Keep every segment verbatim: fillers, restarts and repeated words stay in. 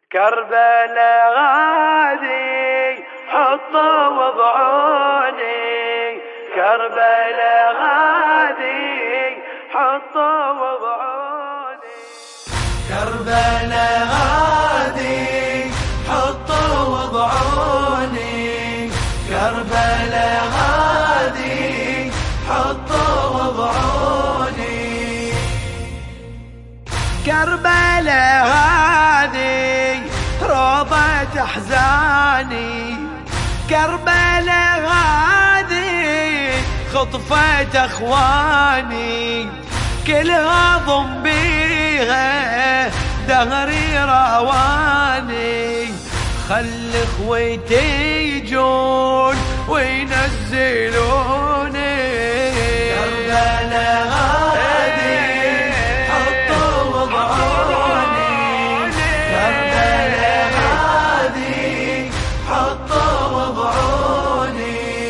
كربلاء غادي حطوا وضعوني، كربلاء غادي حطوا وضعوني، كربلاء غادي حطوا وضعوني، كربلاء غادي حطوا وضعوني، كربلاء غادي روضة أحزاني، كربلاء غادي خطفت أخواني، كلها ضم بيها دهري رواني، خل اخوتي يجون وينزلوني، كربلاء غادي حطوا وضعوني، كربلاء غادي حطوا وضعوني،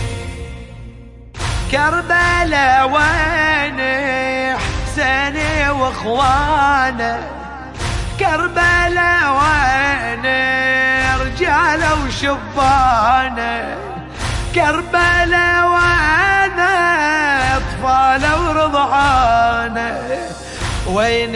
كربلاء وين حسيني واخوانه، كربلاء وين رجاله وشبانه، كربلاء وين اطفاله ورضعانه، وين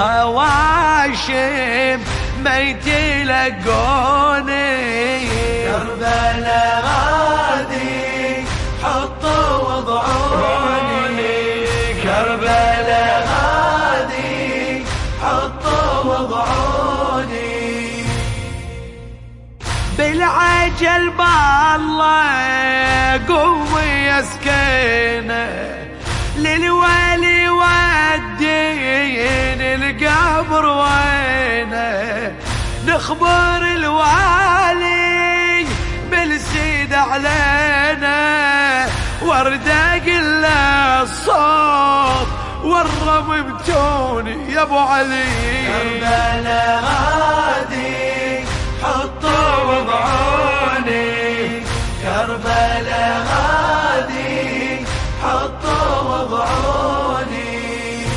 الهواشم ميت يلقوني، كربلاء غادي حطوا وضعوني، كربلاء غادي حطوا وضعوني، بالعجل بالله قومي يا سكينة، للوالي والدين القبر وينه، نخبر الوالي بالسيد علينا، وردق له الصوت والرم بتوني يا ابو علي، كربلاء غادي حطوا وضعوني، كربلاء غادي حطوا وضعوني،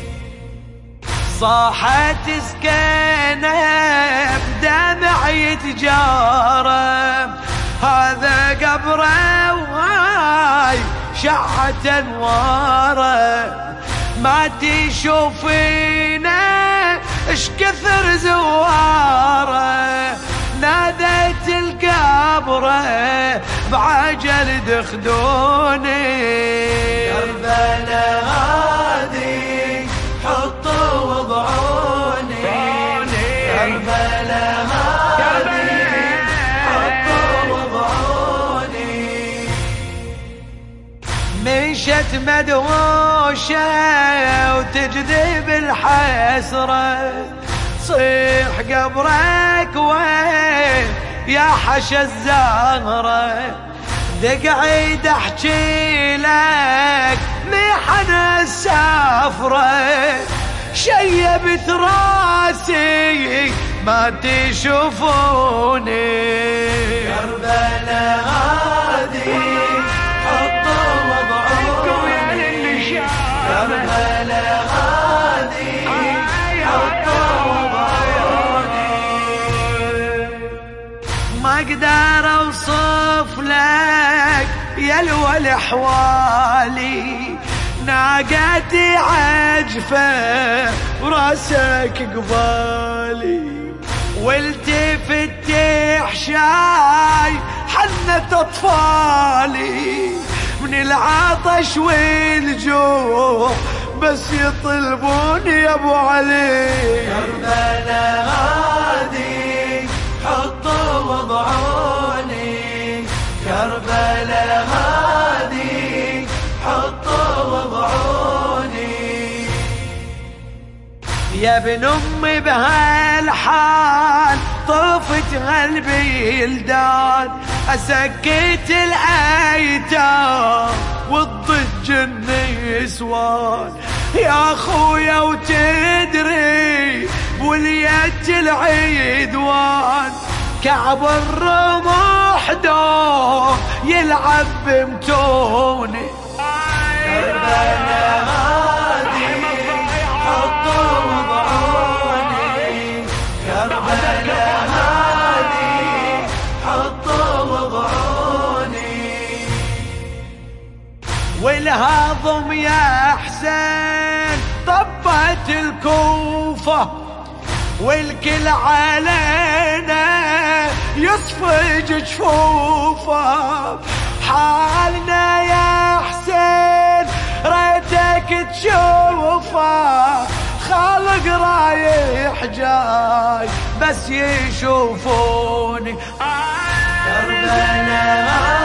صاحت سكينة بدمع يتجارب، هذا قبره وهاي شعت انواره، ما تشوفينا اش كثر زواره، ناديت القبره بعجل دخدوني، كربلاء غادي حطوا وضعوني، كربلاء غادي حطوا وضعوني، مشت مدهوشة وتجذب الحسرة، صيح قبرك وين يا حشا الزهرة، دقعد احكي لك محن السفرة، شيبت راسي ما تشوفوني، كربلاء غادي حطوا وضعوني، كربلاء غادي حطوا وضعوني، ما اقدر اوصف لك يا الول احوالي، ناقتي عجفه وراسك قبالي، والتفت تحشاي حنت اطفالي، من العطش والجوع بس يطلبوني يا ابو علي، كربلاء غادي حطوا وضعوني، كربلاء غادي حطوا وضعوني، يا ابن امي بهالحال طفت هالبلدان، اسكت الايتام والضج النسوان، يا اخويا وتدري بولية العيدوان، كعب الرمح دوم يلعب بمتوني، كربلاء غادي حطوا وضعوني، كربلاء الهضم يا حسين طبت الكوفة، والكل علينا يصفج جفوفه. حالنا يا حسين ريتك تشوفه، خالق رايح جاي بس يشوفوني. كربلاء